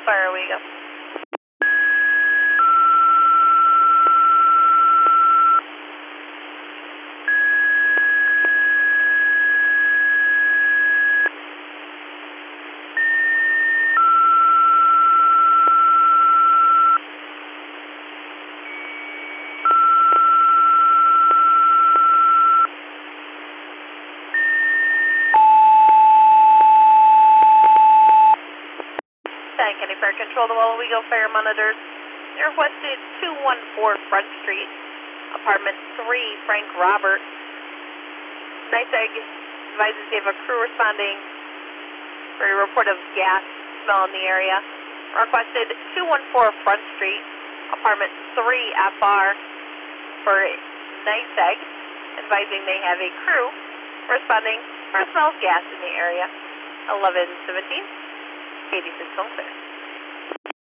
Fire we go. County Fire Control, the Wallowego Fire monitors. They requested 214 Front Street, apartment 3, Frank Robert. NYSEG advises they have a crew responding for a report of gas smell in the area. Requested 214 Front Street, apartment 3, FR, for NYSEG, advising they have a crew responding for a smell of gas in the area. 1117, 86 home clear.